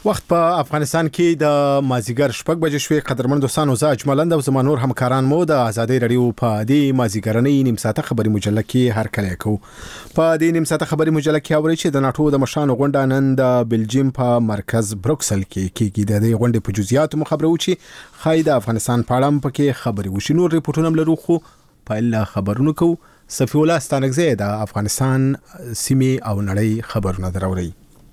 وخت په افغانستان کې د مازیګر شپږ بجې شوې. قدرمن دوستانو، زه اجملند او زما نور همکاران مو د آزادۍ رادیو په دې مازیګرنۍ نیم ساعته خبري مجله کې هر کله کو. په دې نیم ساعته خبري مجله کې اوري چې د ناتو د مشرانو غونډه نن د بلجیم په مرکز بروکسل کې کېږي. د دې غونډې په جزئیات مخبرو چې خای د افغانستان په اړه پکې خبري وشي. نور ریپورتونه لرو خو په خبرونو کو صفی الله ستانګزی د افغانستان سیمې او نړۍ خبرونه دروري.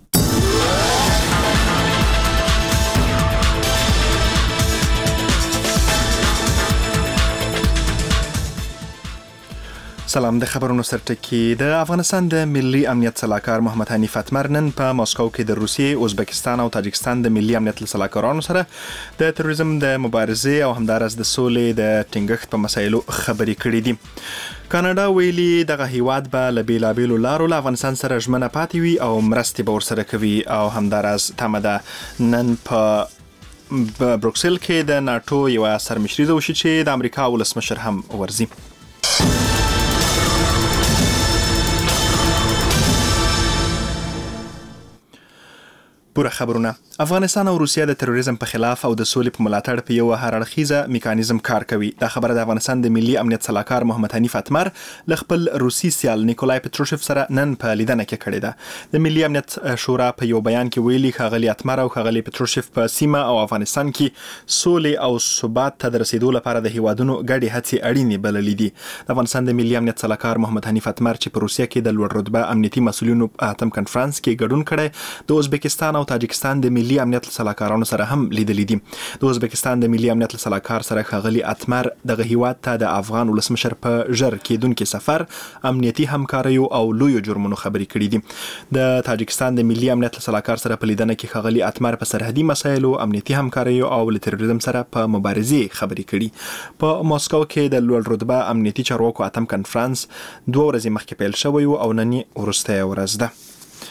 سلام. د خبرونو سرټکی. د افغانستان د ملي امنیت صلاحکار محمد حنیف اتمر نن په ماسکو کې د روسیې، ازبکستان او تاجکستان د ملي امنیت صلاحکارانو سره د تروریزم د مبارزې او همدارس د سولې د ټینګښت په مسایلو خبرې کړې دي. کاناډا ویلي دغه هیواد به له بیلابیلو لارو له افغانستان سره ژمنه پاتې وي او مرستې به ورسره کوي او همدارس تمه ده نن په بروکسل کې د ناتو یو سرمشري وشي چې د امریکا ولسمشر هم ورزي. پوره خبرونه. افغانستان او روسیه د تروریزم په خلاف او د سولې په ملاتړ په یو هر اړخیزه میکانیزم کار کوي. دا خبره د افغانستان د ملي امنیت صلاحکار محمد حنیف اتمر له خپل روسي سیال نیکولای پتروشف سره نن په لیدنه کې کړې ده. د ملي امنیت شورا په یو بیان کې ویلي ښاغلي اتمر او ښاغلي پتروشف په سیمه او افغانستان کې سولې او ثبات ته د رسیدو لپاره د هیوادونو ګډې هڅې اړینې بللې دي. د افغانستان د ملي امنیت صلاحکار محمد حنیف اتمر چې په روسیه کې د لوړ رتبه امنیتي مسؤلینو په اتم کنفرانس کې ګډون کړی، د ازبکستان او تاجکستان د ملي امنیت صلاحکارانو سره هم لیدلې دي. د ازبکستان د ملي امنیت صلاحکار سره ښاغلي اتمر دغه هیواد ته د افغان ولسمشر په ژر کېدونکي سفر، امنیتي همکاریو او لویو جرمونو خبرې کړې دي. د تاجکستان د ملي امنیت صلاحکار سره په لیدنه کې ښاغلي اتمر په سرحدي مسایلو، امنیتي همکاریو او له تروریزم سره په مبارزې خبرې کړې. په ماسکو کې د لوړ رتبه امنیتي چارواکو اتم کنفرانس 2 ورځې مخکې پیل شوی او نن وروستۍ ورځ ده.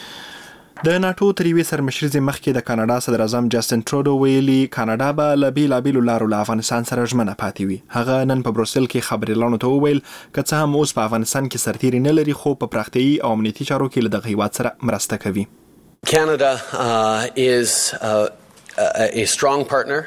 د ناتو تر یوې سرمشرۍ مخکې د کاناډا صدر اعظم جسټن ټروډو ویلي کاناډا به له بیلابیلو لارو له افغانستان سره ژمنه پاتې وي. هغه نن په بروسل کې خبريالانو ته وویل که څه هم اوس په افغانستان کې سرتیري نه لري، خو په پراختیايي او امنیتي چارو کې له دغه هیواد سره مرسته کوي. Canada is a strong partner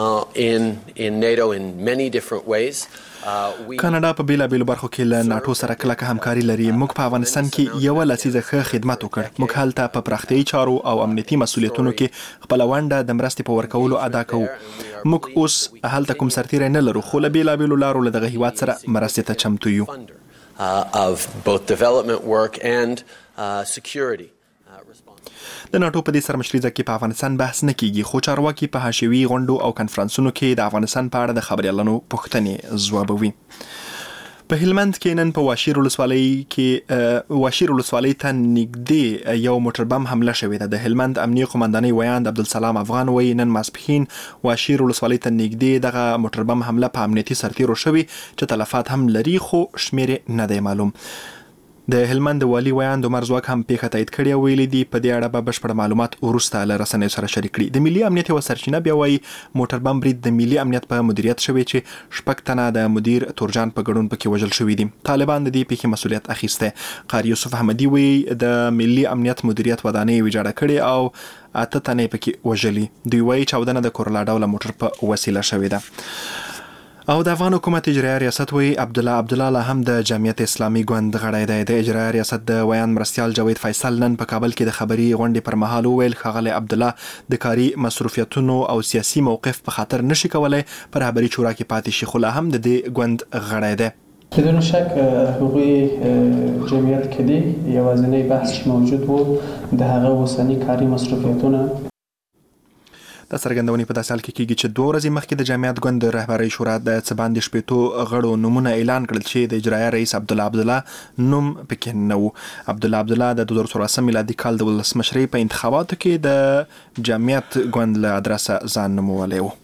in NATO in many different ways. کاناډا په بیلابیلو برخو کې له ناتو سره کلکه همکاري لري. موږ په افغانستان کې یو لسیزه ښه خدمت وکړ. موږ هلته په پراختیايي چارو او امنیتي مسؤلیتونو کې خپل ونډه د مرستې په ورکولو ادا کوو. موږ اوس هلته کوم سرتیری نه لرو، خو له بیلابیلو لارو له دغه هیواد سره مرستې ته چمتو یو. Of both development work and security. د ناتو په دې سرمشرۍ کې په افغانستان بحث نه کیږي، خو چارواکي په حاشیوي غونډو او کنفرانسونو کې د افغانستان په اړه د خبريالانو پوښتنې ځوابوي. په هلمند کې نن په واشیر ولسوالۍ ته نږدې یو موټر بم حمله شوې ده. د هلمند امنیه قومندانۍ ویاند عبدالسلام افغان وایي نن ماسپښین واشیر ولسوالۍ ته نږدې دغه موټر بم حمله په امنیتي سرتیرو شوې چې تلفات هم لري، خو شمیر نه دی معلوم. د هلمند والی ویاند عمر زواک هم پیښه تایید کړې او ویلي دي په دې اړه به بشپړ معلومات وروسته له رسنیو سره شریک کړي. د ملي امنیت یو سرچینه بیا وایي موټر بم برید د ملي امنیت په مدیریت شوی چې 6 تنه د مدیر تورجان په ګډون پکې وژل شوي دي. طالبان د دې پیښې مسؤلیت اخیسته. قاری یوسف احمدي وایي د ملي امنیت مدیریت ودانۍ ویجاړه کړې او 8 تنه پکې وژلي. دوی وایي 14 د کورلا ډوله موټر په وسیله شوې ده. او د افغان حکومت اجرایي ریاست وایي عبدالله لا هم د جمعیت اسلامي ګوند غړی دی. د اجرایي ریاست د ویان مرستیال جاوید فیصل نن په کابل کې د خبري غونډې پر مهال وویل ښاغلی عبدالله د کاري مصروفیتونو او سیاسي موقف په خاطر نشي کولای پر رهبري شورا کې پاتې شي، خو لا هم د دې ګوند غړی دی. بدون شک حقوقی جمعیت کلی یوازینی بحث موجود و د هغه اوسنی کاري مصروفیتونه د څرګندونې په داسې حال کې کېږي چې 2 ورځې مخکې د جمعیت ګوند د رهبرۍ شورا د څه باندې 80 غړو نومونه اعلان کړل چې د اجرایي رئیس عبدالله نوم پکې نه و. عبدالله د 2014 میلادي کال د ولسمشرۍ په انتخاباتو کې د جمعیت ګوند له ادرسه ځان نومولی و.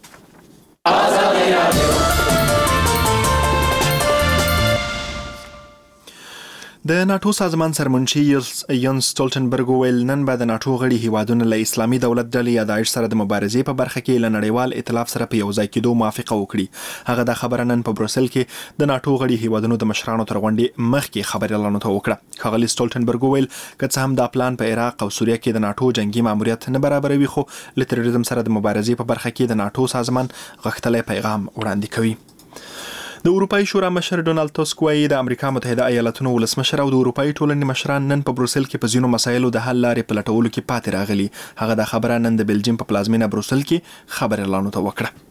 د ناتو سازمان سرمنشي ینس سټولټنبرګ ویل نن به د ناتو غړي هیوادونه له اسلامي دولت ډلې یا داعش سره د مبارزې په برخه کې له نړیوال ائتلاف سره په یو ځای کېدو موافقه وکړي. هغه د خبره نن په بروسل کې د ناتو غړي هیوادونو د مشرانو تر غونډې مخکې خبريالانو ته وکړه. ښاغلي سټولټنبرګ ویل که څه هم دا پلان په عراق او سوریه کې د ناتو جنگي ماموریت نه برابروي، خو له تروریزم سره د مبارزې په برخه کې د ناتو سازمان غښتلی پیغام وړاندې کوي. د اروپאי شورا مشر ډونالد تسک وايي د امریکا متحده ایالاتونو ولسمشر او د اروپאי ټولنې مشران نن په بروسل کې په ځینو مسایلو د حل لارې په لټولو کې پاتې راغلي. هغه د خبره نن د بلجیم په پلازمینه بروسل کې خبريالانو ته وکړه.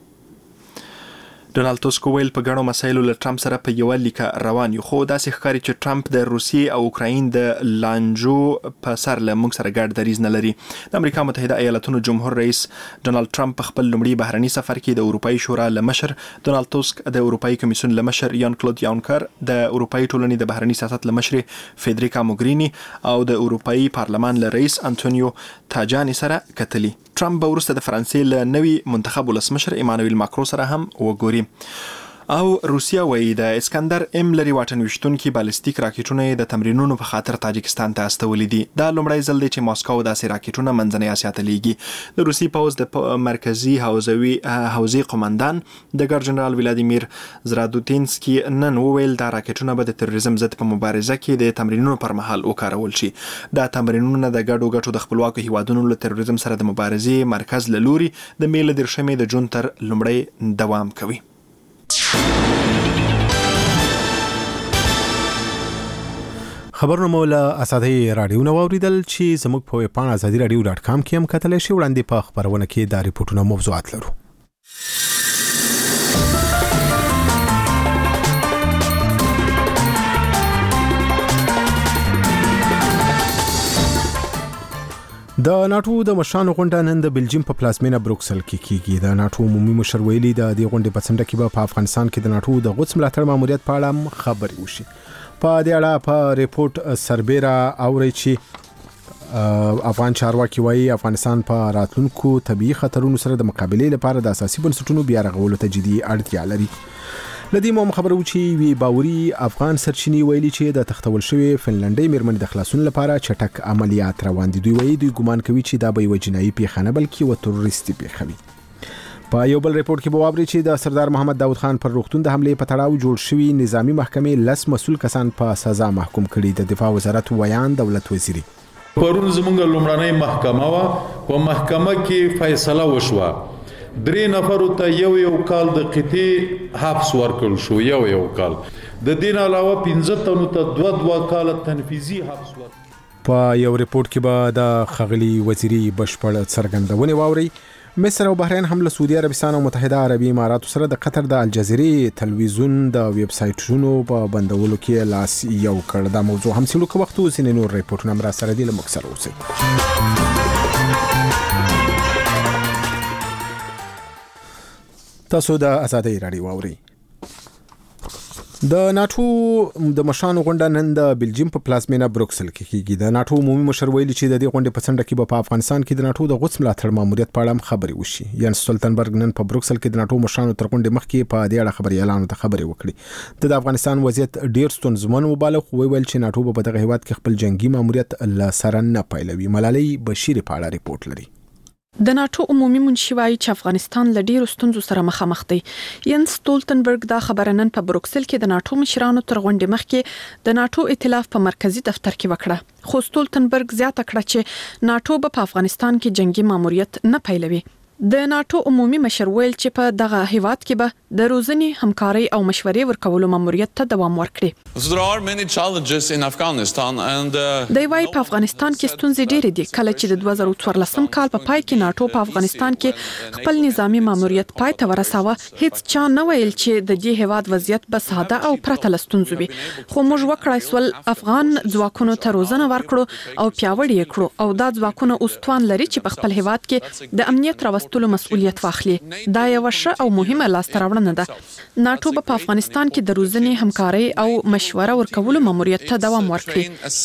ډونالد تسک ویل په ګڼو مسایلو له ټرمپ سره په یو لیکه روان یو، خو داسې ښکاري چې ټرمپ د روسیې او اوکراین د لانجو په سر له موږ سره ګډ دریځ نه لري. د امریکا متحده ایالاتونو جمهور رئیس ډونالد ټرمپ په خپل لومړي بهرني سفر کې د اروپאי شورا له مشر ډونالد تسک، د اروپאי کمیسیون له مشر یان کلود یونکر، د اروپאי ټولنې د بهرني سیاست له مشر فدریکا موګرینی او د اروپאי پارلمان له رئیس انټونیو تاجانی سره کتلي. ټرمپ به وروسته د فرانسې له نوي منتخب ولسمشر ایمانویل ماکرو سره هم وګوري. او روسیا وایي د اسکندر ام لري واټن وشتونکي بالستیک راکټونه د تمرینونو په خاطر تاجکستان ته استولې دي. دا لومړی ځل دی چې ماسکو داسې راکټونه منځنۍ اسیا ته لیږي. د روسي پوځ د مرکزي حوزې قومندان ډګر جنرال ولادیمیر زرادوتینسکي نن وویل دا راکټونه به د تروریزم ضد په مبارزه کې د تمرینونو پر مهال وکارول شي. دا تمرینونه د ګډو د خپلواکو هیوادونو له تروریزم سره د مبارزې مرکز له لوري د میله 13 د جون تر لومړی دوام کوي. خبرونه مو له اسادي رادیو نو اوریدل چې زموږ په ویبپاڼه azadiradio.com کې هم کتلی شئ. وړاندې په خبرونه کې دا ریپورتونه موضوعات لرو. د ناتو د مشرانو غونډه نن د بلجیم په پلازمینه بروکسل کې کیږي. د ناتو عمومي مشر ویلي د دې غونډې په څنډه کې به په افغانستان کې د ناتو د غوڅ ملاتړ ماموریت په اړه خبرې وشي. په دې اړه په ریپورت سربېره اوري چې افغان چارواکي وایي افغانستان په راتلونکو طبيعي خطرونو سره د مقابلې لپاره د اساسي بنسټونو بیا رغولو ته جدي اړتیا لري. لدی مو خبرو چې وی باوري افغان سرچینی ویلي چې د تختول شوی فنلنډي میرمن د خلاصون لپاره چټک عملیات روان دي. دوی ګمان کوي چې دا به یو جنایي پیښه نه بلکې و تروریستي پیښه وي. په یو بل ریپورت کې به واوري چې د سردار محمد داود خان پر روغتون د حمله په تړاو جوړ شوی نظامی محکمې لس مسؤل کسان په سزا محکوم کړي. د دفاع وزارت ویان دولت وزیری پرون زمونږ لومړنۍ محکمه وا په محکمه کې فیصله وشوه 3 نفر ته یو کال د قطعي حبس ورکړل شو. یو کال د دین علاوه 15 تنو ته 2 کال تنفیذي حبس ورکړل. په یو ریپورت کې به د خغلی وزیری بشپړ څرګندونه واوري. مصر او بحرین هم له سعودي عربستان او متحده عربي اماراتو سره د قطر د الجزیرې تلویزیون د ویب سایټونو په بندولو کې لاس یو کړ. دا موضوع هم سیلو کې وخت وسینې نور ریپورتونه را سره دی لمکسر اوسئ. تاسو د آزادۍ رادیو اورئ. د ناتو د مشرانو غونډه نن د بلجیم په پلازمینه بروکسل کې کیږي. د ناتو عمومي مشر ویلي چې د دې غونډې په څنډه کې په افغانستان کې د ناتو د غوڅ ملاتړ ماموریت په اړه خبرې وشي. یان سټولټنبرګ نن په بروکسل کې د ناتو مشرانو تر غونډې مخکې په دې اړه خبريالانو ته خبرې وکړې. د افغانستان وضعیت ډیر ستونزمن وباله، خو ویل چې ناتو په دغه هیواد کې خپل جنگي ماموریت له سره نه پیلوي. ملالۍ بشیر په اړه ریپورت لري. د ناتو عمومي منشي وايي چې افغانستان له ډیرو ستونزو سره مخامخ دی. ینس سټولټنبرګ دا خبره نن په بروکسل کې د ناتو مشرانو تر غونډې مخکې د ناتو ائتلاف په مرکزی دفتر کې وکړه. خو سټولټنبرګ زیاته کړه چې ناتو په افغانستان کې جنگي ماموریت نه پیلوي. د ناتو عمومي مشر ویل چې په دغه هیواد کې به د روزنې همکاري او مشورې ورکولو ماموریت ته دوام ورکړي. د وای په افغانستان کې ستونزې ډېرې دي. کله چې د 2014 کال په پای کې ناتو په افغانستان کې خپل نظامی ماموریت پای ته ورساوه، هیڅ چا نه ویل چې د دې هیواد وضعیت به ساده او پرته له ستونزو وي. خو موږ وکړای سول افغان ځواکونو ته روزنه ورکړو او پیاوړي کړو، او دا ځواکونه اوس توان لري چې په خپل هیواد کې د امنیت راوستلو راوستلو مسؤلیت واخلي. دا یو ښه او مهمه لاسته راوړنه ده. ناتو په افغانستان کې د روزنې همکاري او مشوره ورکولو ماموریت ته دوام ورکړي.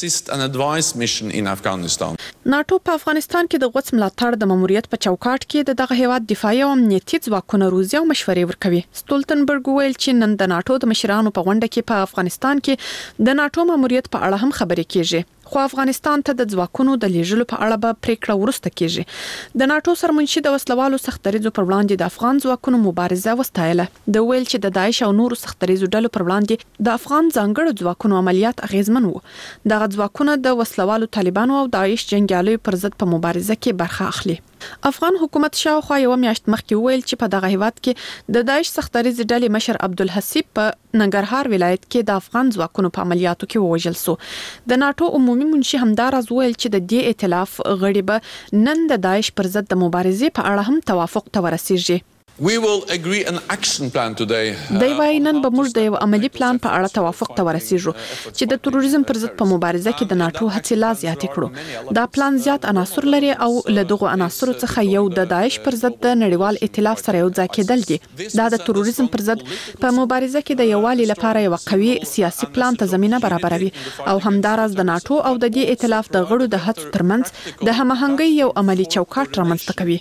ناتو په افغانستان کې د غوڅ ملاتړ د ماموریت په چوکاټ کې د دغه هیواد دفاعي او امنیتي ځواکونو روزي او مشورې ورکوي. ستولتنبرګ ویل چې نن د ناتو د مشرانو په غونډه کې په افغانستان کې د ناتو ماموریت په اړه هم خبرې کیږي. خو افغانستان ته د ځواکونو د لیږلو په اړه به پریکړه ورسته کیږي. د ناتو سرمنشي د وسلوالو سختریزو پر وړاندې د افغان ځواکونو مبارزه وستایله. د ویل چې د داعش او نورو سختریزو ډلو پر وړاندې د افغان ځانګړو ځواکونو عملیات اغیزمن وو. دغه ځواکونه د وسلوالو طالبانو او داعش جنگیالیو پر ضد په مبارزه کې برخه اخلي. افغان حکومت شاوخوا یو میاشت مخکې ویل چې په دغه هیواد کې د داعش سختریز ډلې مشر عبدالحسیب په ننګرهار ولایت کې د افغان ځواکونو په عملیاتو کې ووژل سو. د ناتو عمومي منشي همداراز ویل چې د دې ائتلاف غړي به نن د داعش پر ضد د مبارزې په اړه هم توافق ته ورسیږي. We will agree an action plan today. دی وايي نن به موږ د یو عملی پلان په اړه توافق ته ورسیږو چې د تروریزم پر ضد په مبارزه کې د ناتو هڅې لا زیاتې کړو. دا پلان زیات عناصر لري او له دغه عناصرو څخه یو د داعش پر ضد د نړیوال ائتلاف سره یو ځای کېدل دي. دا د تروریزم پر ضد په مبارزه کې د یووالي لپاره یو قوي سیاسي پلان ته زمينه برابروي او همداراز د ناتو او د دې ائتلاف د غړو د هڅو ترمنځ د هماهنګۍ یو عملی چوکاټ رامنځته کوي.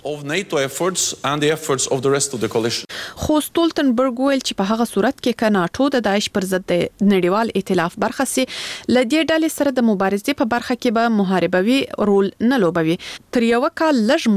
خو ستولتنبرګ ویل چې په هغه صورت کې ک ناتو د داعش پر ضد د نړیوال ائتلاف برخه سي لدې ډلې سره د مبارزې په برخه کې به محاربوي رول نه لوبوي. تر یو کال لږ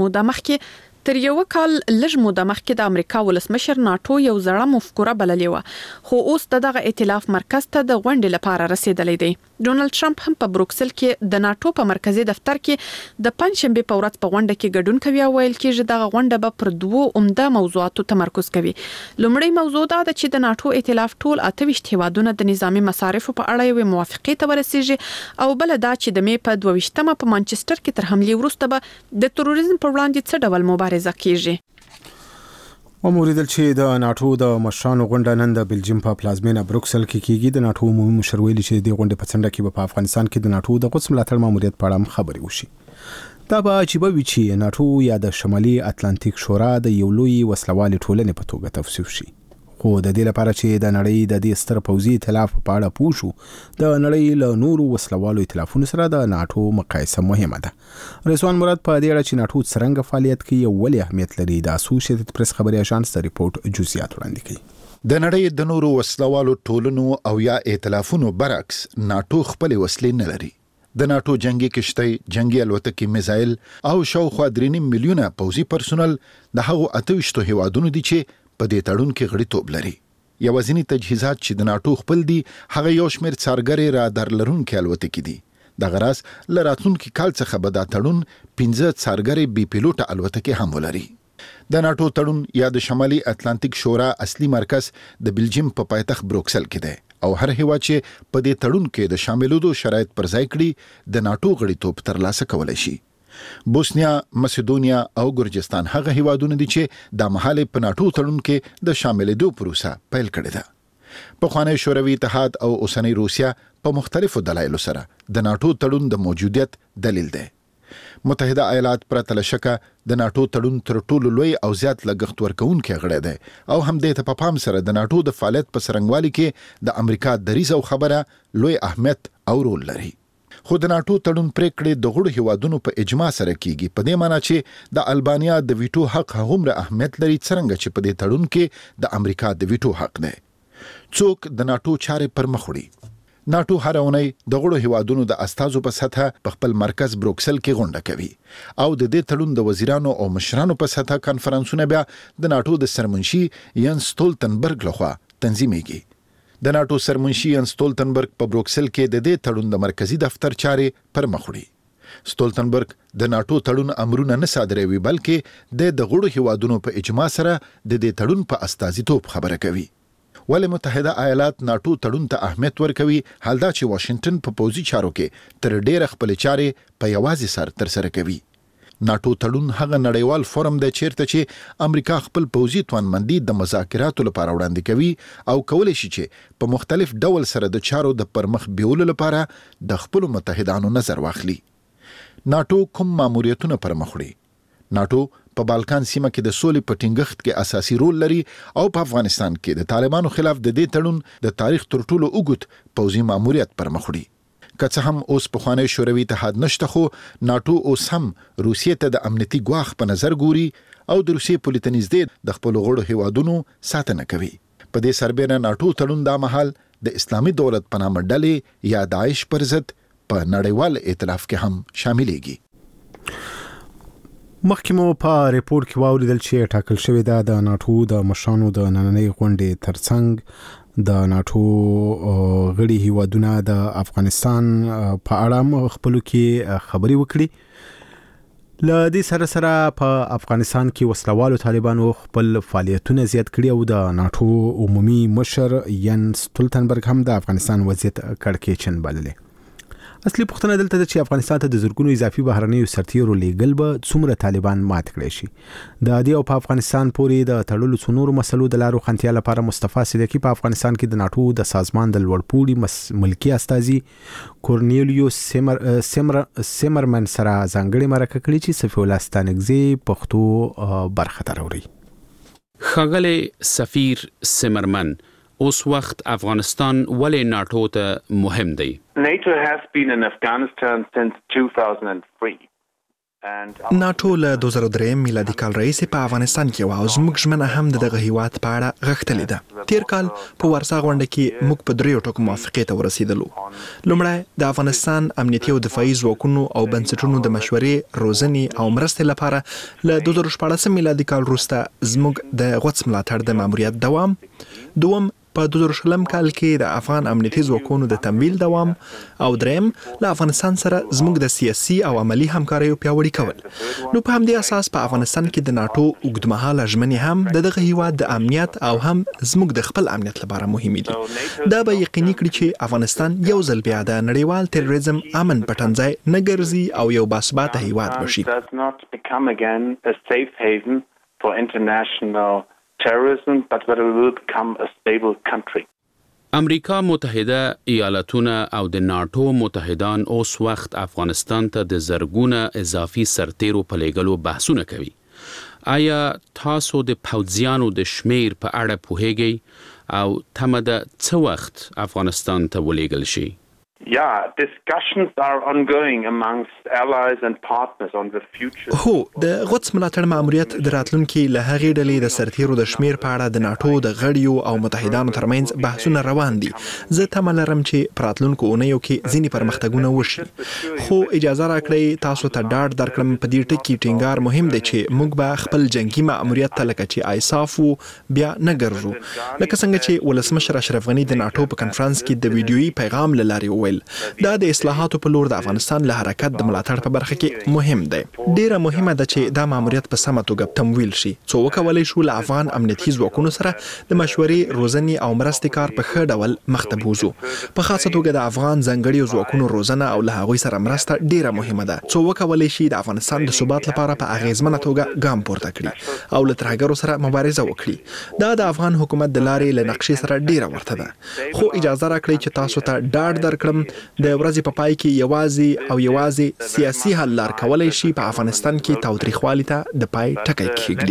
موده مخکې د امریکا ولسمشر ناتو یو زړه مفکوره بللې و خو اوس دغه ائتلاف مرکز ته د غونډې لپاره رسیدلې دی. ډونالد ټرمپ هم په بروکسل کې د ناتو په مرکزی دفتر کې د پنځشنبه په ورځ په غونډه کې ګډون کوي او ویل کېږي دغه غونډه به پر دوه عمده موضوعاتو تمرکز کوي. لومړی موضوع دا ده چې د ناتو ائتلاف ټول 28 هیوادونه د نظامی مصارفو په اړه یو موافقه ته ورسیږي او بل دا چې د مې په 22مه په مانچستر کې تر حمله وروسته به د تروریزم پر وړاندې څه ډول مبارزه کیږي. وموریدل چې د ناتو د مشرانو غونډه نن د بلجیم په پلازمینه بروکسل کې کیږي. د ناتو عمومي مشر ویلي چې د غونډې په څنډه کې په افغانستان کې د ناتو د غوڅ ملاتړ ماموریت په اړه خبرې وشي. دا به عجیبه وي چې ناتو یا د شمالي اتلانتیک شورا د یو لوی وسلوالي ټولنې په توګه توصیف شي. خو د دې لپاره چې د نړۍ د دې ستر پوځي ائتلاف په اړه پوه شو د نړۍ له نورو وسلوالو ائتلافونو سره د ناتو مقایسه مهمه ده. رضوان مراد په دې اړه چې ناتو څنګه فعالیت کوي او ولې اهمیت لري د اسوسییټډ پریس خبري اژانس د ریپورت جزئیات وړاندې کوي. د نړۍ د نورو وسلوالو ټولنو او یا ائتلافونو برعکس ناتو خپل وسلې نه لري. د ناتو جنگي کشتۍ، جنگي الوتکې، میزایل او شاوخوا 3.5 میلیونه پوځي پرسونل د هغو 28 هیوادونو دي چې په دې تړون کې غړیتوب لري. یوازینی تجهیزات چې د ناتو خپل دي هغه یو شمېر څارګرې رادار لرونکي الوتکې دي. د غراس له راتلونکي کال څخه به دا تړون 15 څارګرې بي پیلوټه الوتکې هم ولري. د ناتو تړون یا د شمالي اتلانتیک شورا اصلي مرکز د بلجیم په پایتخت بروکسل کې دی او هر هیواد چې په دې تړون کې د شاملېدو شرایط پر ځای کړي د ناتو غړیتوب ترلاسه کولی شي. بوسنیا، مسیدونیا او ګرجستان هغه هیوادونه دي چې د مهاله په ناتو تړون کې د شاملېدو پروسه پیل کړې ده. پخوانی شوروي اتحاد او اوسنۍ روسیا په مختلفو دلایلو سره د ناتو تړون د موجودیت دلیل دی. متحده ایالات پرته له شکه د ناتو تړون تر ټولو لوی او زیات لګښت ورکوونکی غړی دی او همدې ته په پام سره د ناتو د فعالیت په څرنګوالي کې د امریکا دریځ او خبره لوی اهمیت او رول لري. خو د ناتو تړون پریکړې د غړو هیوادونو په اجماع سره کیږي، په دې معنی چې د البانیا د ویټو حق هغومره اهمیت لري څنګه چې په دې تړون کې د امریکا د ویټو حق دی. څوک د ناتو چارې پر مخ وړي؟ ناتو هر اونۍ د غړو هیوادونو د استازو په سطحه په خپل مرکز بروکسل کې غونډه کوي او د دې تړون د وزیرانو او مشرانو په سطحه کانفرنسونه بیا د ناتو د سرمنشي ینس ستولتنبرګ لخوا تنظیمېږي. د ناتو سرمنشي ینس ستولتنبرګ په بروکسل کې د دې تړون د مرکزی دفتر چارې پر مخ وړي. ستولتنبرګ د ناتو تړون امرونه نه صادروي بلکې د غړو هیوادونو په اجماع سره د دې تړون په استازیتوب خبره کوي. ولې متحده ایالات ناتو تړون ته اهمیت ورکوي؟ حال دا چې واشنگټن په پوځي چارو کې تر ډیره خپل چارې په یوازې سر تر سره کوي. ناتو تړون هغه نړیوال فورم دی چیرته چې امریکا خپل پوځي توانمندي د مذاکراتو لپاره وړاندې کوي او کولی شي چې په مختلف ډول سره د چارو د پرمخ بیولو لپاره د خپل متحدانو نظر واخلي. ناتو کوم ماموریتونه پر مخ وړي؟ ناتو په بالکان سیمه کې د سولې په ټینګښت کې اساسي رول لري او په افغانستان کې د طالبانو خلاف د دې تړون د تاریخ تر ټولو اوږد پوځي ماموریت پر مخ وړي. که څه هم اوس پخوانی شوروي اتحاد نشته، خو ناتو اوس هم روسیې ته د امنیتي ګواښ په نظر ګوري او د روسیې پولې ته نږدې د خپلو غړو هیوادونو ساتنه کوي. په دې سربېره ناتو تړون دا مهال د اسلامي دولت په نامه ډلې یا داعش پر ضد په نړیوال ائتلاف کې هم شاملېږي. مخکې مو په ریپورت کې واوریدل چې ټاکل شوې ده د ناتو د مشرانو د نننۍ غونډې ترڅنګ د ناتو غړي هیوادونه د افغانستان په اړه خپلو کې خبري وکړي. ل دې سره په افغانستان کې وسلوالو طالبانو خپل فعالیتونه زیات کړي او د ناتو عمومي مشر ینس ستولتنبرګ هم د افغانستان وضعیت کړکېچن بللی. اصلي پوښتنه دلته ده چې افغانستان ته د زرګونو اضافي بهرنیو سرتیرو لیږل به څومره طالبان مات کړی شي. د دې او په افغانستان پورې د تړلو څو مسلو د لارو خنتیا لپاره مصطفی صدیقی په افغانستان کې د ناتو د سازمان د لوړپوړي ملکی استازي کورنیلیو سیمرمن سره ځانګړي مرکه کړې چې صفی الله ستانکزی پښتو برخه تروري. ښاغلی سفیر سیمرمن، اوس وخت افغانستان ولې ناتو ته مهم دی؟ NATO has been in Afghanistan since 2003. ناتو له 2003 میلادي کال راهیسې په افغانستان کې و او زموږ ژمنه هم دغه هیواد په اړه غښتلې ده. تیر کال په ورسا غونډه کې موږ په 3 ټکو موافقې ته ورسېدلو. لومړی د افغانستان امنیتي او دفاعي ځواکونو او بنسټونو د مشورې، روزنې او مرستې لپاره له 2014 میلادي کال وروسته زموږ د غوڅ ملاتړ د ماموریت دوام. دوم، په 2020 کال کې د افغان امنیتي ځواکونو د تمویل دوام. او دریم، له افغانستان سره زموږ د سیاسي او عملی همکاریو پیاوړي کول. نو په همدې اساس په افغانستان کې د ناتو اوږدمهاله ژمنې هم د دغه هیواد د امنیت او هم زموږ د خپل امنیت لپاره مهمې دي. دا به یقیني کړي چې افغانستان یو ځل بیا د نړیوال تروریزم امن پټنځای نه ګرځي او یو باثباته هیواد بشي. terrorism, but that it will become a stable country. امریکا متحده ایالاتونه او د ناتو متحدان اوس وخت افغانستان ته د زرګونه اضافي سرتیرو په لېږلو بحثونه کوي. آیا تاسو د پوځیانو د شمیر په اړه پوهیږئ او تمه ده څه وخت افغانستان ته ولېږل شي؟ Yeah, discussions are ongoing amongst allies and partners on the future. هو، د غوڅ ملاتړ ماموریت د راتلونکي له هغې ډلې د سرتیرو د شمیر په اړه د ناتو د غړیو او متحدانو ترمنځ بحثونه روان دي. زه تمه لرم چې په راتلونکو اونیو کې ځینې پرمختګونه وشي. خو اجازه راکړئ تاسو ته ډاډ درکړم په دې ټکي ټینګار مهم دی چې موږ به خپل جنگي ماموریت ته لکه چې آیساف بیا نه ګرځو. لکه څنګه چې ولسمشر اشرف غني د ناتو په کنفرانس کې د ویډیويي پیغام له لارې دا د اصلاحاتو په لور د افغانستان له حرکت د ملاتړ په برخه کې مهم دی. ډیره مهمه ده چې دا ماموریت په سمه توګه تمویل شي، څو وکولای شو له افغان امنیتي ځواکونو سره د مشورې، روزنې او مرستې کار په ښه ډول مخ ته بوځو. په خاصه توګه د افغان ځانګړي ځواکونو روزنه او له هغوی سره مرسته ډیره مهمه ده، څو وکولای شي د افغانستان د ثبات لپاره په اغیزمنه توګه ګام پورته کړي او له ترهګرو سره مبارزه وکړي. دا د افغان حکومت د لارې له نقشې سره ډیره ورته ده. خو اجازه راکړئ چې تاسو ته ډاډ درکړم د ورځې په پای کې یوازې سیاسي حل لار کولای شي په افغانستان کې تاوتریخوالي ته د پای ټکی کېږدي.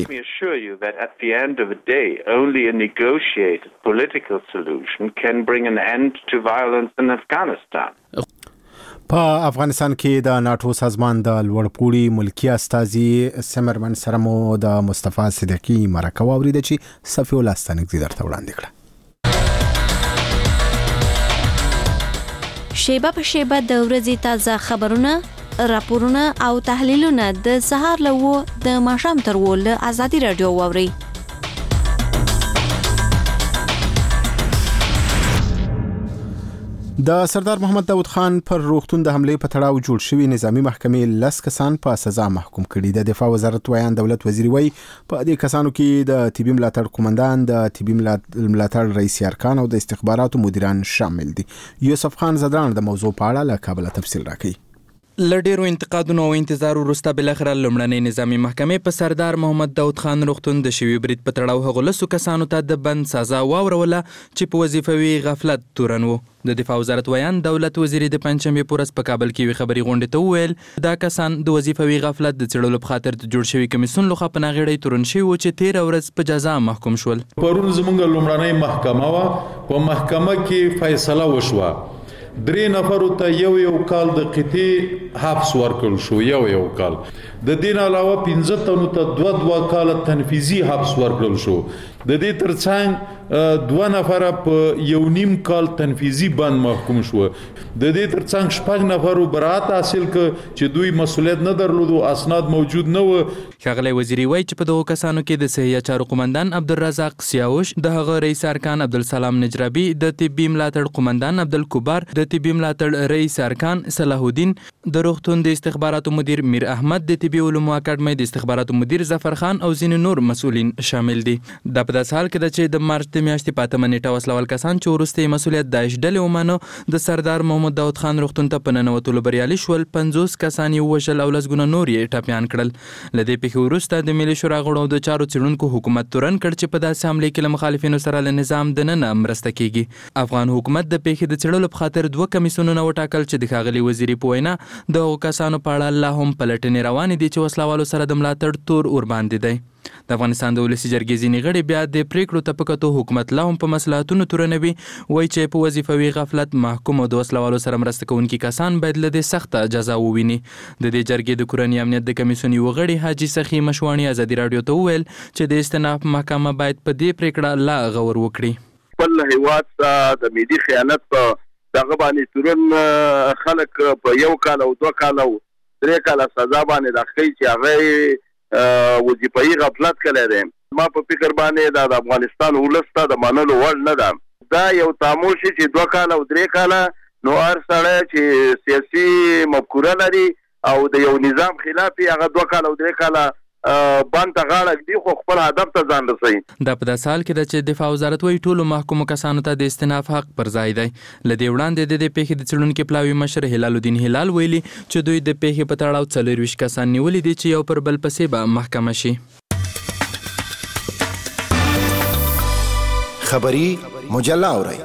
په افغانستان کې د ناتو سازمان د لوړپوړي ملکی استازي سیمرمن سره مو د مصطفی صدیقی مرکه واوریده چې صفی الله ستانکزی درته وړاندې کړه. شیبه په شیبه د ورځې تازه خبرونه، راپورونه او تحلیلونه د سهار له 9 د ماښام تر 10 له ازادي رادیو واورئ. د سردار محمد داود خان پر روغتون د حملې په تړاو جوړ شوی نظامی محکمې 10 کسان په سزا محکوم کړي. د دفاع وزارت ویان دولت وزیر وی په دې کسانو کې د طبي ملاتړ قومندان، د طبي ملاتړ رئیس ارکان او د استخباراتو مدیران شامل دي. یوسف خان زدران د موضوع په اړه له کابل تفصیل راکړي. لډیرو انتقادونو او انتظار وروسته بلاخره لومړنۍ نظامی محکمې په سردار محمد داود خان روغتون د شوي برید په تړاو هغو لسو کسانو ته د بند سزا واوروله چې په وظیفوي غفلت تورن وو. د دفاع وزارت ویان دولت وزیر د پنځشنبې په ورځ په کابل کې یوې خبري غونډې ته وویل دا کسان د وظیفوي غفلت د څېړلو په خاطر د جوړ شوي کمیسیون لخوا په ناغېړۍ تورن شوي وو چې 13 ورځ په جزا محکوم شول. پرون زموږ لومړنۍ محکمه وه. په محکمه کې فیصله وشوه 3 نفرو ته یو کال د قطعي حبس ورکړل شو. یو کال د دې علاوه 15 تنو ته 2 کال تنفیذي حبس ورکړل شو. د دې ترڅنګ 2 نفر په 1.5 کال تنفیذي بند محکوم شو. د دې ترڅنګ 6 نفرو برات حاصل ک چې دوی مسؤلیت نه درلودو، اسناد موجود نه و. ښاغلی وزیري وایي چې په دغو کسانو کې د صحیح چارو قومندان عبدالرزاق سیاوش، د هغه رئیس ارکان عبدالسلام نجرابي، د طبي ملاتړ قومندان عبدالکبار، د طبي ملاتړ رئیس ارکان صلاح الدین، د روغتون د استخباراتو مدیر میر احمد، د طبي علومو اکاډمۍ د استخباراتو مدیر ظفر خان او ځینې نور مسؤلین شامل دي. دا په داسې حال کې ده چې د مارچ د میاشتې په 8 نیټه وسلوال کسان چې وروسته مسؤلیت داعش ډلې ومانه د سردار محمد داود خان روغتون ته په ننوتلو بریالي شول. 50 کسان یې ووژل او 10 ګونه نور یې ټپیان کړل. له دې پیښې وروسته د ملي شورا غړو د چارو څېړونکو حکومت تورن کړ چې په داسې حملې کې له مخالفینو سره له نظام دننه مرسته کیږي. افغان حکومت د پیښې د څېړلو په خاطر 2 کمیسیونونه وټاکل چې د ښاغلي وزیري په وینا د هغو کسانو په اړه لا هم پلټنې روانې دي چې وسلوالو سره د ملاتړ تور ورباندې دی. د افغانستان د ولسي جرګې ځینې غړي بیا د پریکړو ته په کتو حکومت لا هم په مصلحتونو تورنوي. وایي چې په وظیفوي غفلت محکوم او د وسلوالو سره مرسته کوونکي کسان باید له دې سخته جزا وویني. د دې جرګې د کورني امنیت د کمیسیون یو غړي حاجي سخي مشواڼي ازادي راډیو ته وویل چې د استناف محکمه باید په دې پریکړه لا غور وکړي. خپل هیواد ته د ملي خیانت دغه باندې تورن خلک په 1 کال او 2 کال او 3 کال سزا باندې داخلي چې هغه وظیفوي غفلت کړی دی. ما په فکر باندې د افغانستان ولس ته د منلو وړ نه ده. دا یو تعامل شي چې 2 کال او 3 کال نو هر سړی چې سیاسي مفکوره لري او د یو نظام خلاف هغه 2 کال او 3 کال باندې غاړه دی خو خپل هدف ته ځان رسوي. دا په داسې حال کې ده چې دفاع وزارت وایي ټولو محکومو کسانو ته د استناف حق پر ځای دی. له دې وړاندې د دې پیښې د څېړونکي پلاوي مشر هلال الدین هلال ویلي چې دوی د پیښې په تړاو 24 کسان نیولي دي چې یو پر بل پسې به محکمه شي. خبری مجله اورئ.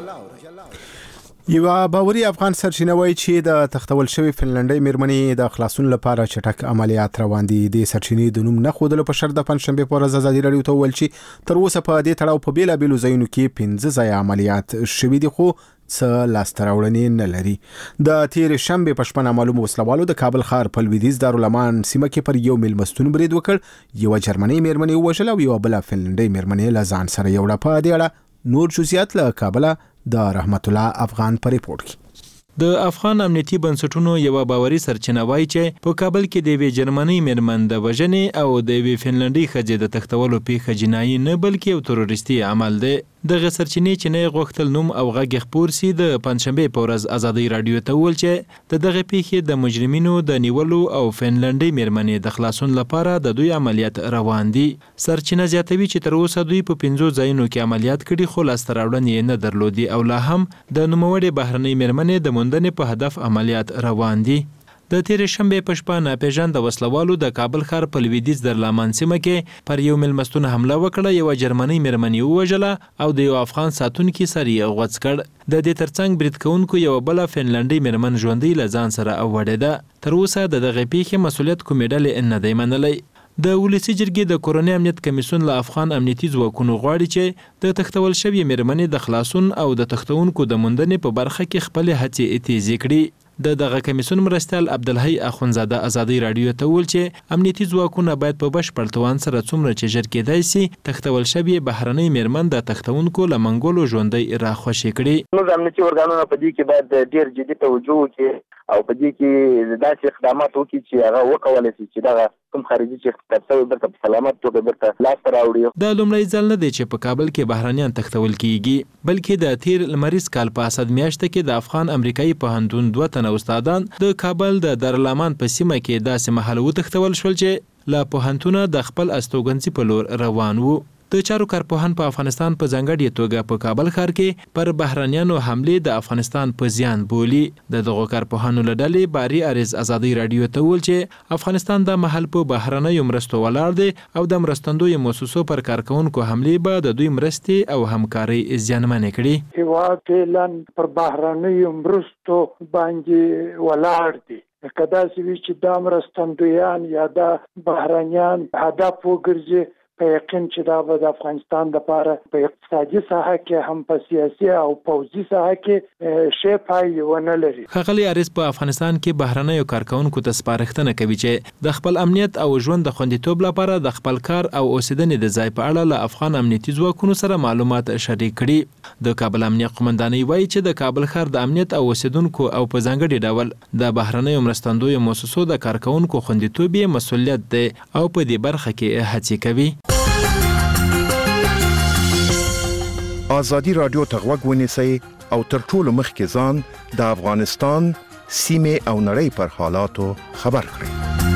یو باوري افغان سرچینه وایي چې د تختول شوی فنلنډي میرمنې د خلاصون لپاره چټک عملیات روان دي. د سرچینې د نوم نه خودلو په شرط د پنځشنبه په ورځ ازادي راډیو ته ویل چې تر اوسه په دې تړاو په بیلابیلو ځایونو کې 15 ځای عملیات شوي دي خو څه لاسته راوړنې نه لري. د تیر شنبه په شپه معلومه وسلوالو د کابل ښار په لویدیځ دارالمان سیمه کې پر یو میلمستون برید وکړ. یو جرمني میرمنې ووژل او یو بل فنلنډي میرمنې له ځان سره یوړه. په دې اړه نور جزئیات له کابل د رحمت الله افغان په ریپورت کې. د افغان امنیتي بنسټونو یو باوري سرچینه وایي چې په کابل کې د وی جرمني میرمن د وژنې او د وی فنلنډي ښځې د تختولو پیښه جنایي نه بلکې یو تروریستي عمل دی. دغه سرچینې چې نه غوښتل نوم او غږ خپور سي د پنځشنبه په ورځ ازادي راډیو ته ویل چې د دغه پیښې د مجرمینو د نیولو او فنلنډي میرمنې د خلاصون لپاره د دوی عملیات روان دي. سرچینه زیاتوي چې تر اوسه دوی په 15 ځایونو کې عملیات کړي خو لاسته راوړنې نه درلودي او لا هم د نوموړې بهرنۍ میرمنې د موندنې په هدف عملیات روان دي. د تیر شنبه په شپه ناپېژانده وسلوالو د کابل ښار په لویدیځ دارالمان سیمه کې پر یو میلمستون حمله وکړه. یو جرمني میرمنې ووژله او د یو افغان ساتونکي سر یې غوڅ کړ. د دې ترڅنګ برید کوونکو یو بل فنلنډي میرمن ژوندۍ له ځان سره وړې ده. تر اوسه د دغه پیښې مسؤلیت کومې ډلې نه دی منلی. د ولسي جرګې د کورني امنیت کمیسیون له افغان امنیتي ځواکونو غواړي چې د تختول شوی میرمنې د خلاصون او د تختونکو د موندنې په برخه کې خپل هڅې تیزې کړي. د دغه کمیسیون مرستیال عبدالحی اخونزاده ازادي راډیو ته ویل چې امنیتي ځواکونه باید په بشپړ توان سره څومره چې ژر کېدای سي تختول شوی بهرنۍ میرمن د تختونکو له منګولو ژوندۍ راخوشي کړي. موږ امنیتي ارګانونه په دې کې باید ډیر جدي توجه وکړي او په دې کې داسې اقدامات وکړي چې هغه وکولای شي چې دغه کوم خارجي چې تاسو برته په سلامت توګه برته لاس راوړي. دا لومړی ځل نه دی چې په کابل کې بهرنیان تختول کیږي بلکې د تیر لمریز کال په اسد میاشت کې د افغان امریکایي پوهنتون 2 تنه استادان د کابل د دارالمان په سیمه کې داسې محل وتښتول شول چې لا پوهنتونه د خپل استوګنځي په لور روان وو. د چارو کارپوهان په افغانستان په ځانګړي توګه په کابل ښار کې پر بهرنیانو حملې د افغانستان په زیان بولي. دغه کارپوهانو له ډلې باري عریض ازادي رادیو ته وویل چې افغانستان د محل په بهرنیو مرستو ولاړ دی او د مرستندوی مؤسسو پر کارکونکو حملې به د دوی مرستې او همکاري زیانمنې کړي. هیواد فعلا پر بهرنیو مرستو باندې ولاړ دی. کدا چې چې دا مرستندویان یا دا بهرنیان هدف وګرځي په یقین چې دا به د افغانستان لپاره په اقتصادي ساحه کې هم په سیاسي او پوځي ساحه کې شی پای ونه لري. ښاغلي عارض په افغانستان کې بهرنیو کارکونکو ته سپارښتنه کوي چې د خپل امنیت او ژوند د خوندیتوب لپاره د خپل کار او اوسیدنې د ځای په اړه له افغان امنیتي ځواکونو سره معلومات شریک کړي. د کابل امنیه قومندانۍ وایي چې د کابل ښار د امنیت او اوسیدونکو او په ځانګړي ډول د بهرنیو مرستندویو مؤسسو د کارکونکو خوندیتوب یې مسؤلیت دی او په دې برخه کې هڅې کوي. آزادی رادیو ته غوږ ونیسئ او تر ټولو مخکې ځان د افغانستان سیمې او نړۍ پر حالاتو خبر کړئ.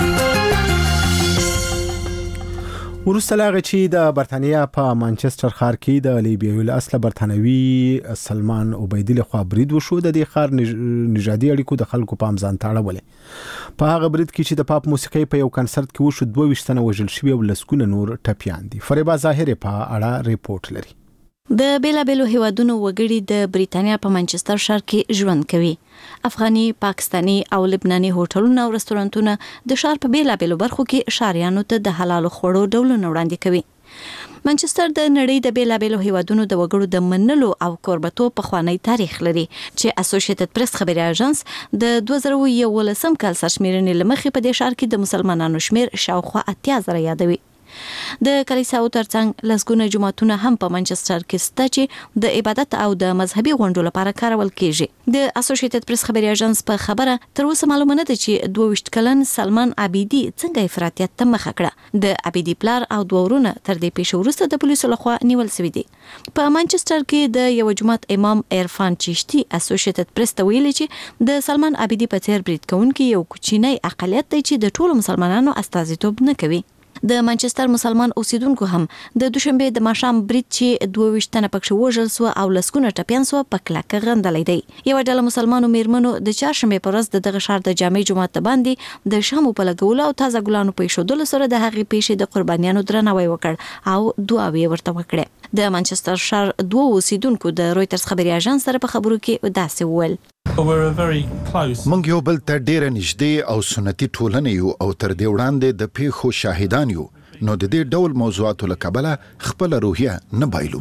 وروسته له هغه چې د برتانیا په مانچستر ښار کې د لیبیایي اصله برتانوي سلمان عبیدي لخوا برید وشو. د دې ښار نژادي اړیکو د خلکو پام ځان ته اړولی. په هغه برید کې چې د پاپ موسیقۍ په یو کنسرت کې وشو 22 تنه وژل شوي او لسګونه نور ټپیان دي. فریبا ظاهر په اړه ریپورت لري. د بیلابیلو هیوادونو وګړي د بریتانیا په مانچستر ښار کې ژوند کوي. افغاني، پاکستاني او لبناني هوټلونه او رستورانتونه د ښار په بیلابیلو برخو کې ښاریانو ته د حلالو خوړو ډولونه وړاندې کوي. مانچستر د نړۍ د بیلابیلو هیوادونو د وګړو د منلو او کوربتوب پخوانی تاریخ لري چې اسوسییټډ پریس خبري اژانس د 2011 کال سرشمیرنې لمخې په دې ښار کې د مسلمانانو شمیر شاوخوا 80,000 یادوي. د کلیساو ترڅنګ لسګونه جماعتونه هم په مانچستر کې شته چې د عبادت او د مذهبي غونډو لپاره کارول کیږي. د اسوسییټډ پریس خبري اژانس په خبره تر اوسه معلومه نه ده چې 22 کلن سلمان عبیدي څنګه افراطیت ته مخه کړه. د عبیدي پلار او دوه ورونه تر دې پیښې وروسته د پولیسو لخوا نیول شوي دي. په مانچستر کې د یو جماعت امام عرفان چشتي اسوسییټډ پریس ته ویلي چې د سلمان عبیدي په څیر برید کوونکي یو کوچنی اقلیت دی چې د ټولو مسلمانانو استازیتوب نه کوي. د مانچستر مسلمان اوسیدونکو هم د دوشنبه د ماښام برید چې 22 تنه پکښ وژل سو او لسګونه ټپیان سو په کلکه غندلې دی. یو ډله مسلمانو میرمنو د چهارشنبه پر ورځ دغه ښار د جامع جماعت باندې د شامو په لګولو او تازه ګلانو په ایښودلو سره د هغې پیښې د قربانیانو درناوی وکړ او دعاوې ورته وکړې. د مانچستر ښار دوه اوسیدونکو د رويټرز خبري اژانس سره په خبرو کې داسې وویل: مونږ یو بل ته ډېر نږدې او سنتي ټولنه یو او تر دې وړاندې د پیښو شاهدان یو، نو د دې ډول موضوعاتو له کبله خپل روحیه نه بایلو.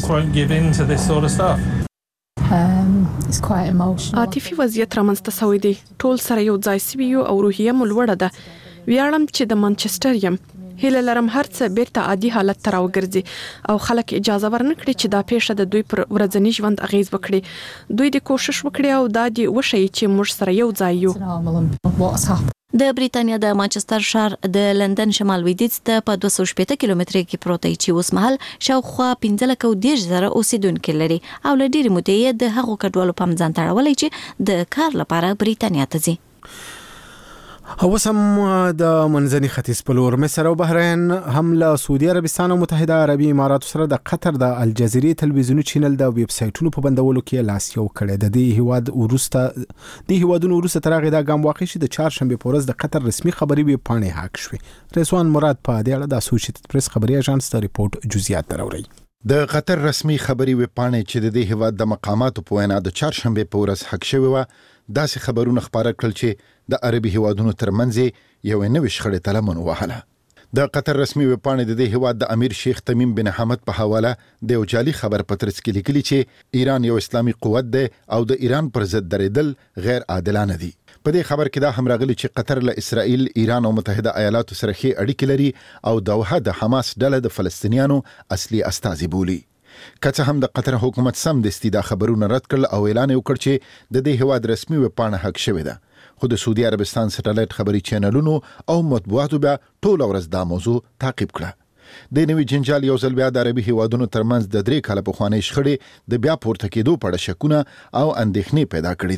عاطفي وضعیت رامنځته شوی دی. ټول سره یو ځای سوي یو او روحیه مو لوړه ده. ویاړم چې د مانچستر یم. هیله لرم هرڅه بیرته عادي حالت ته راوګرځي او خلک اجازه ورنکړي چې دا پیښه د دوی پر ورځني ژوند اغیز وکړي. دوی د کوشش وکړي او دا دی وشي چې موږ سره یو ځای یو. د بریتانیا د مانچستر ښار د لندن شمال لویدیځ ته په 280 کیلومتره کې پروت دی چې اوس مهال شاوخوا 15,000 اوسیدونکو لري او له ډېرې مودې د هغو کډوالو په ځان تړولې چې د کار لپاره بریتانیا ته ځي. اوسم د منځني ختیځ په لور مصر او بحرین هم له سعودي عربستان او متحده عربي اماراتو سره د قطر د الجزیرې تلویزیوني چینل د ویب سایټونو په بندولو کې لاس یو کړی. د دې هیوادونو وروسته تر هغې دا ګام واخیست چې د چهارشنبې په ورځ د قطر رسمي خبري ویب پاڼې هاک شوې. رضوان مراد په دې اړه د اسوسییټډ پریس خبري اژانس ته ریپورت جزئیات راوړي. د قطر رسمي خبري ویب پاڼې چې د دې هیواد د مقاماتو په وینا د چهارشنبې په ورځ هاک شوې وه، داسې خبرونه خپاره کړل چې د عربي هیوادونو ترمنځ یو نوې شخړې ته لمن ووهله. د قطر رسمي ویب پاڼې د دې هیواد د امیر شیخ تمیم بن حمد په حواله د یو جعلي خبر په ترڅ کې لیکلي چې ایران یو اسلامي قوت دی او د ایران پر ضد درېدل غیر عادلانه دي. په دې خبر کې دا هم راغلي چې قطر له اسرائیل، ایران او متحده ایالاتو سره ښې اړیکې لري او دوحه د حماس ډله د فلسطینیانو اصلي استازي بولي. که څه هم د قطر حکومت سمدستي دا خبرونه رد کړل او اعلان یې وکړ چې د دې هیواد رسمي ویب پاڼه هک شوې ده، خو د سعودي عربستان سټلایټ خبري چینلونو او مطبوعاتو بیا ټول ورځ دا موضوع تعقیب کړه. د نوي جنجال یو ځل بیا د عربي هیوادونو ترمنځ د 3 کاله پخوانۍ شخړې د بیا پورته کېدو په اړه شکونه او اندېښنې پیدا کړې دي.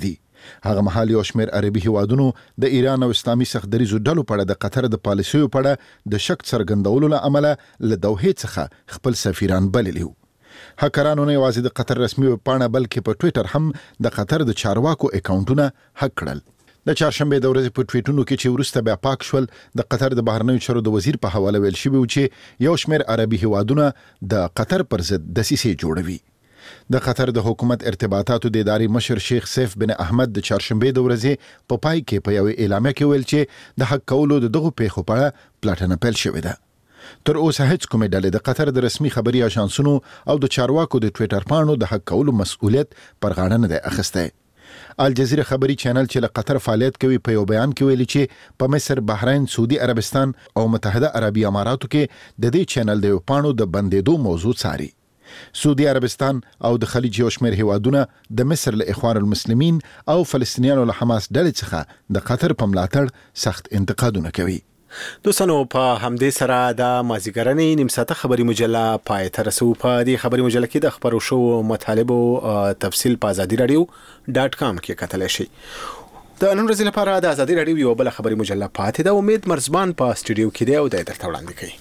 هغه مهال یو شمېر عربي هیوادونو د ایران او اسلامي سختدریزو ډلو په اړه د قطر د پالیسیو په اړه د شک څرګندولو له امله له دوحې څخه خپل سفیران بللي وو. هکرانو نه یوازې د قطر رسمي ویبپاڼه بلکې په ټویټر هم د قطر د چارواکو اکاونټونه هک کړل. د چهارشنبه د ورځې په ټویټونو کې چې وروسته بیا پاک شول، د قطر د بهرنیو چارو د وزیر په حواله ویل شوی و چې یو شمېر عربي هیوادونه د قطر پر ضد دسیسې جوړوي. د قطر د حکومت ارتباطاتو د ادارې مشر شیخ سیف بن احمد د چهارشنبه د ورځې په پای کې په یوه اعلامیه کې ویل چې د حق کولو د دغو پیښو په اړه پلټنه پیل شوې ده. تر اوسه هیڅ کومې ډلې د قطر د رسمي خبري اژانسونو او د چارواکو د ټویټر پاڼو د حق کولو مسؤلیت پر غاړه نه دی اخیستی. الجزیره خبري چینل چې له قطر فعالیت کوي په یو بیان کې ویلي چې په مصر، بحرین، سعودي عربستان او متحده عربي اماراتو کې د دې چینل د پاڼو د بندېدو موضوع څاري. سعودي عربستان او د خلیج یو شمېر هیوادونه د مصر له اخوان المسلمین او فلسطینیانو له حماس ډلې څخه د قطر په ملاتړ سخت انتقادونه کوي. دوستانو په همدې سره د مازیګرنۍ نیم ساعته خبري مجله پای ته رسو. په دې خبري مجله کې د خبرو شو مطالبو تفصیل په azadi-radio.com کې کتلی شئ. د نن ورځې لپاره د azadi radio یو بل خبري مجله پاتې ده. امید مرزبان په استودیو کې دی او د درته وړاندې کوي.